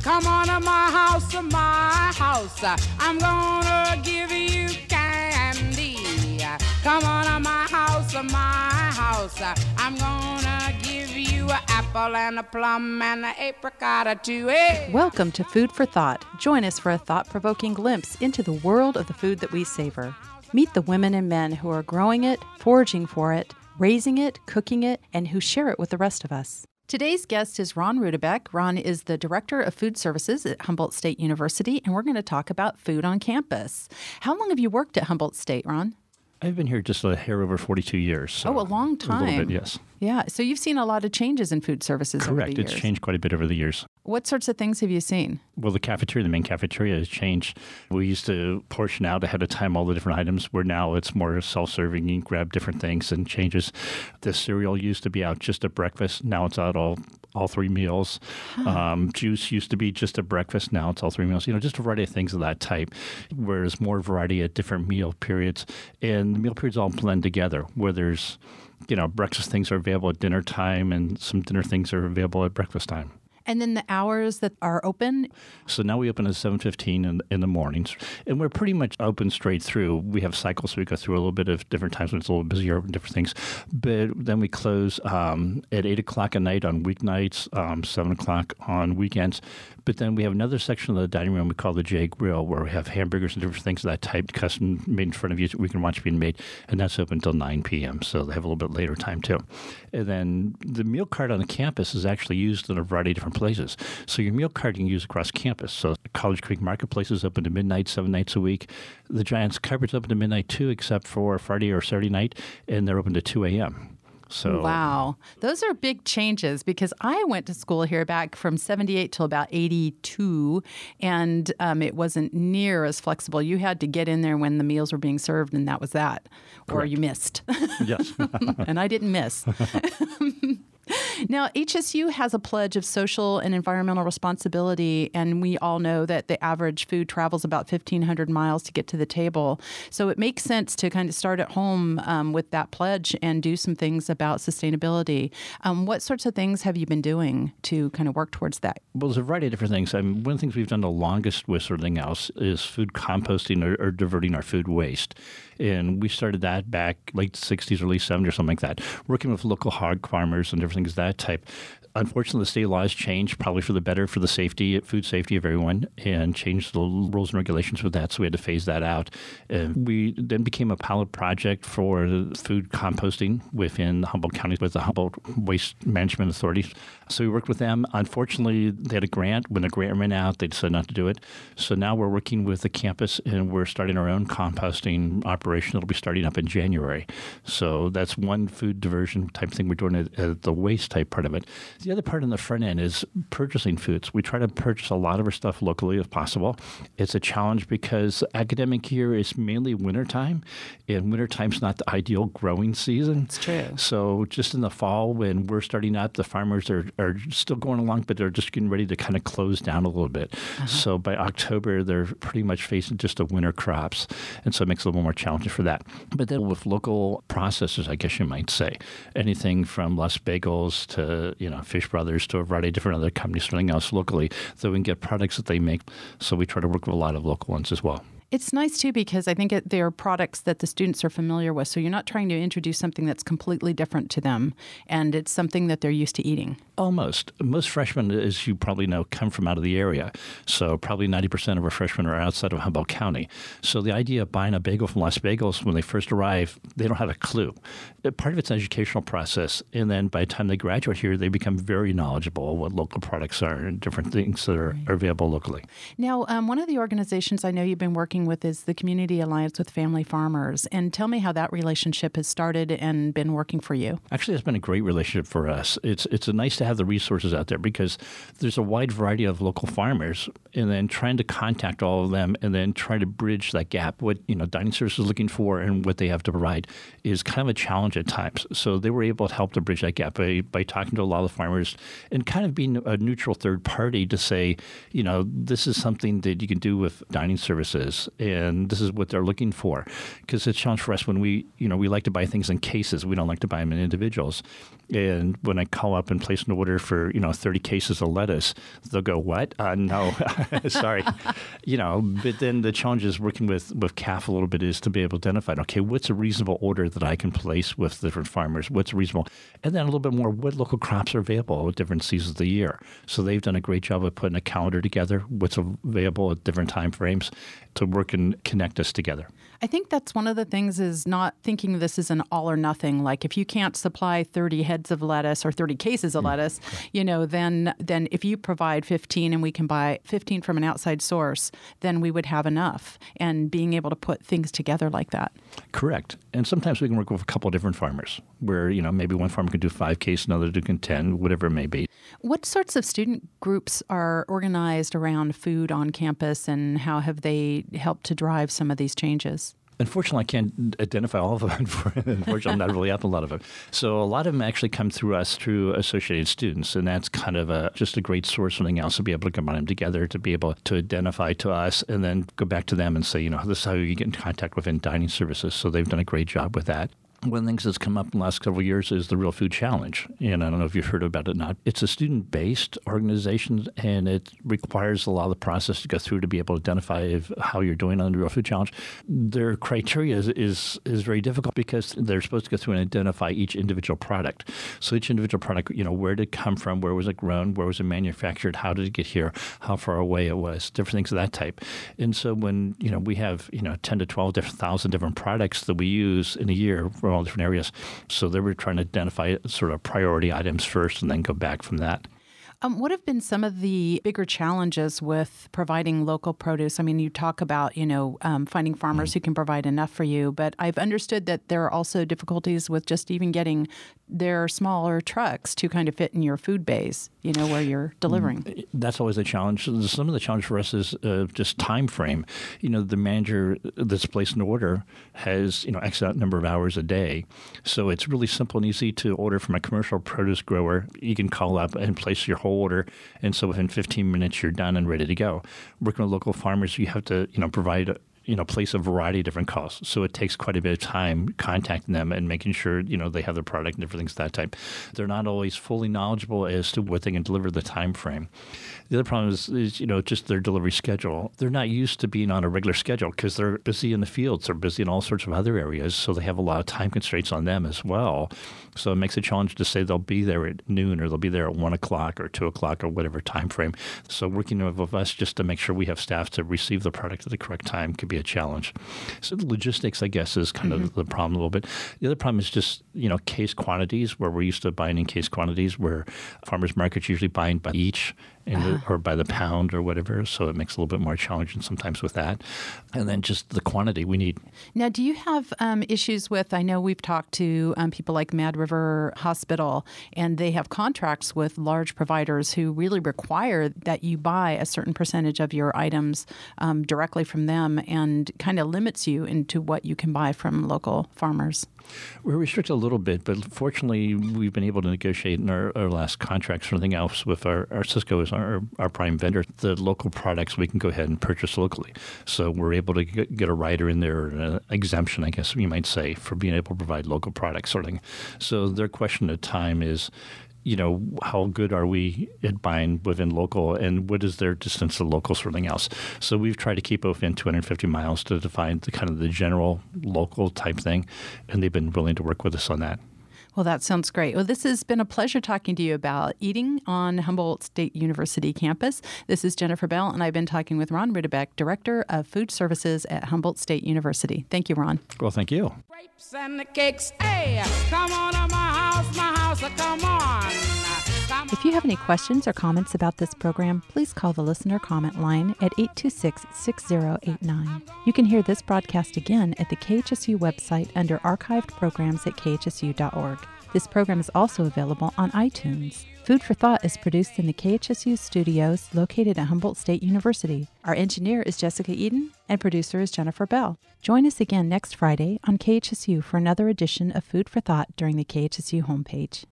Come on to my house, I'm gonna give you candy. Come on to my house, I'm gonna give you an apple and a plum and an apricot or two. Hey. Welcome to Food for Thought. Join us for a thought-provoking glimpse into the world of the food that we savor. Meet the women and men who are growing it, foraging for it, raising it, cooking it, and who share it with the rest of us. Today's guest is Ron Rudebeck. Ron is the Director of Food Services at Humboldt State University, and we're going to talk about food on campus. How long have you worked at Humboldt State, Ron? I've been here just a hair over 42 years. So a long time. A little bit, yes. Yeah, so you've seen a lot of changes in food services over the years. Correct. It's changed quite a bit over the years. What sorts of things have you seen? Well, the main cafeteria has changed. We used to portion out ahead of time all the different items, where now it's more self-serving. You can grab different things and changes. The cereal used to be out just at breakfast. Now it's out all three meals. Juice used to be just at breakfast. Now it's all three meals. Just a variety of things of that type, whereas more variety at different meal periods. And the meal periods all blend together, where there's, breakfast things are available at dinner time and some dinner things are available at breakfast time. And then the hours that are open? So now we open at 7:15 in the mornings, and we're pretty much open straight through. We have cycles, so we go through a little bit of different times when it's a little busier and different things. But then we close at 8 o'clock at night on weeknights, 7 o'clock on weekends. But then we have another section of the dining room we call the J Grill, where we have hamburgers and different things of that type, custom made in front of you, so we can watch being made, and that's open until 9 p.m., so they have a little bit later time too. And then the meal cart on the campus is actually used in a variety of different places. So your meal cart you can use across campus. So College Creek Marketplace is open to midnight, 7 nights a week. The Giants Cupboard's open to midnight too, except for Friday or Saturday night, and they're open to 2 a.m. So, wow. Those are big changes, because I went to school here back from 78 till about 82, and it wasn't near as flexible. You had to get in there when the meals were being served, and that was that. Correct. Or you missed. Yes. And I didn't miss. Now, HSU has a pledge of social and environmental responsibility, and we all know that the average food travels about 1,500 miles to get to the table. So it makes sense to kind of start at home with that pledge and do some things about sustainability. What sorts of things have you been doing to kind of work towards that? Well, there's a variety of different things. One of the things we've done the longest with everything else is food composting or diverting our food waste. And we started that back late 60s, early 70s or something like that, working with local hog farmers and different things of that type. Unfortunately, the state laws changed, probably for the better, for the food safety of everyone, and changed the rules and regulations with that, so we had to phase that out. We then became a pilot project for food composting within Humboldt County with the Humboldt Waste Management Authority. So we worked with them. Unfortunately, they had a grant. When the grant ran out, they decided not to do it. So now we're working with the campus, and we're starting our own composting operation. It'll be starting up in January. So that's one food diversion type thing we're doing at the waste type part of it. The other part on the front end is purchasing foods. We try to purchase a lot of our stuff locally if possible. It's a challenge because academic year is mainly wintertime, and wintertime's not the ideal growing season. It's true. So just in the fall when we're starting up, the farmers are still going along, but they're just getting ready to kind of close down a little bit. Uh-huh. So by October, they're pretty much facing just the winter crops, and so it makes it a little more challenging for that. But then with local processors, I guess you might say, anything from Les Bagels to, Fish Brothers to a variety of different other companies, something else locally, so we can get products that they make. So we try to work with a lot of local ones as well. It's nice, too, because I think they're products that the students are familiar with. So you're not trying to introduce something that's completely different to them, and it's something that they're used to eating. Almost. Most freshmen, as you probably know, come from out of the area. So probably 90% of our freshmen are outside of Humboldt County. So the idea of buying a bagel from Les Bagels when they first arrive, they don't have a clue. Part of it's an educational process, and then by the time they graduate here, they become very knowledgeable of what local products are and different things that are available locally. Now, one of the organizations I know you've been working with is the Community Alliance with Family Farmers. And tell me how that relationship has started and been working for you. Actually, it's been a great relationship for us. It's nice to have the resources out there because there's a wide variety of local farmers, and then trying to contact all of them and then try to bridge that gap. What Dining Services is looking for and what they have to provide is kind of a challenge at times. So they were able to help to bridge that gap by talking to a lot of farmers and kind of being a neutral third party to say, this is something that you can do with Dining Services. us, and this is what they're looking for. Because it's a challenge for us when we like to buy things in cases. We don't like to buy them in individuals. And when I call up and place an order for 30 cases of lettuce, they'll go, "What? No, sorry." But then the challenge is working with CAF a little bit is to be able to identify, okay, what's a reasonable order that I can place with different farmers? What's reasonable? And then a little bit more, what local crops are available at different seasons of the year? So they've done a great job of putting a calendar together, what's available at different time frames to work and connect us together. I think that's one of the things is not thinking this is an all or nothing. Like if you can't supply 30 heads of lettuce or 30 cases of lettuce, then if you provide 15 and we can buy 15 from an outside source, then we would have enough. And being able to put things together like that. Correct. And sometimes we can work with a couple of different farmers where, maybe one farmer can do 5 cases, another can 10, whatever it may be. What sorts of student groups are organized around food on campus, and how have they helped to drive some of these changes? Unfortunately, I can't identify all of them. Unfortunately, I'm not really up a lot of them. So a lot of them actually come through us through Associated Students, and that's kind of just a great source, something else to be able to combine them together, to be able to identify to us and then go back to them and say, this is how you get in contact with dining services. So they've done a great job with that. One of the things that's come up in the last several years is the Real Food Challenge. And I don't know if you've heard about it or not. It's a student-based organization, and it requires a lot of the process to go through to be able to identify how you're doing on the Real Food Challenge. Their criteria is very difficult because they're supposed to go through and identify each individual product. So each individual product, where did it come from, where was it grown, where was it manufactured, how did it get here, how far away it was, different things of that type. And so when, we have, 10 to 12,000 different products that we use in a year from all different areas. So they were trying to identify sort of priority items first and then go back from that. What have been some of the bigger challenges with providing local produce? I mean, you talk about, finding farmers who can provide enough for you, but I've understood that there are also difficulties with just even getting their smaller trucks to kind of fit in your food bays, where you're delivering. That's always a challenge. Some of the challenge for us is just time frame. The manager that's placed an order has, X number of hours a day. So it's really simple and easy to order from a commercial produce grower. You can call up and place your whole order, and so within 15 minutes you're done and ready to go. Working with local farmers, you have to provide place a variety of different calls. So it takes quite a bit of time contacting them and making sure, they have their product and different things of that type. They're not always fully knowledgeable as to what they can deliver the time frame. The other problem is just their delivery schedule. They're not used to being on a regular schedule because they're busy in the fields. They're busy in all sorts of other areas. So they have a lot of time constraints on them as well. So it makes it a challenge to say they'll be there at noon or they'll be there at 1 o'clock or 2 o'clock or whatever time frame. So working with us just to make sure we have staff to receive the product at the correct time could be a challenge. So the logistics, I guess, is kind of the problem a little bit. The other problem is just, case quantities, where we're used to buying in case quantities, where farmers markets usually buying by each or by the pound or whatever. So it makes it a little bit more challenging sometimes with that. And then just the quantity we need. Now, do you have issues with, I know we've talked to people like Mad River Hospital, and they have contracts with large providers who really require that you buy a certain percentage of your items directly from them, and kind of limits you into what you can buy from local farmers. We're restricted a little bit, but fortunately, we've been able to negotiate in our last contracts or anything else with our Cisco is our prime vendor. The local products we can go ahead and purchase locally. So we're able to get a rider in there, an exemption, I guess you might say, for being able to provide local products sort of thing. So their question at time is, how good are we at buying within local, and what is their distance to local, sort of thing else? So we've tried to keep within 250 miles to define the kind of the general local type thing, and they've been willing to work with us on that. Well, that sounds great. Well, this has been a pleasure talking to you about eating on Humboldt State University campus. This is Jennifer Bell, and I've been talking with Ron Rudebeck, Director of Food Services at Humboldt State University. Thank you, Ron. Well, thank you. Grapes and the cakes, hey, come on to my house, come on. If you have any questions or comments about this program, please call the listener comment line at 826-6089. You can hear this broadcast again at the KHSU website under archived programs at khsu.org. This program is also available on iTunes. Food for Thought is produced in the KHSU studios located at Humboldt State University. Our engineer is Jessica Eden, and producer is Jennifer Bell. Join us again next Friday on KHSU for another edition of Food for Thought during the KHSU homepage.